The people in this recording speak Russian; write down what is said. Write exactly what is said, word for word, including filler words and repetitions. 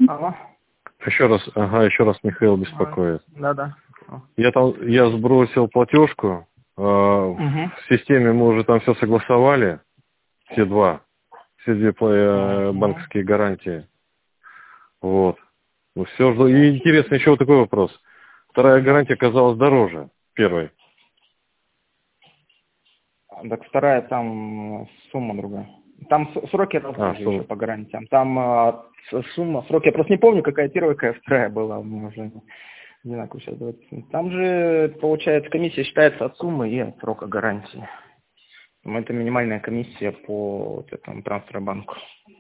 Алло. Еще раз, ага, еще раз Михаил беспокоит. Да, да. Я там, я сбросил платежку, э, угу. В системе мы уже там все согласовали, все два, все две э, угу. банковские гарантии. Вот. Ну все, и интересно, еще вот такой вопрос. Вторая гарантия оказалась дороже первой. Так вторая там сумма другая. Там сроки разные а, еще сумма. По гарантиям. Там а, сумма, сроки, я просто не помню, какая первая, какая вторая была. Мы уже не знаю, как сейчас давайте. Там же, получается, комиссия считается от суммы и от срока гарантии. Это минимальная комиссия по вот этому трансфербанку.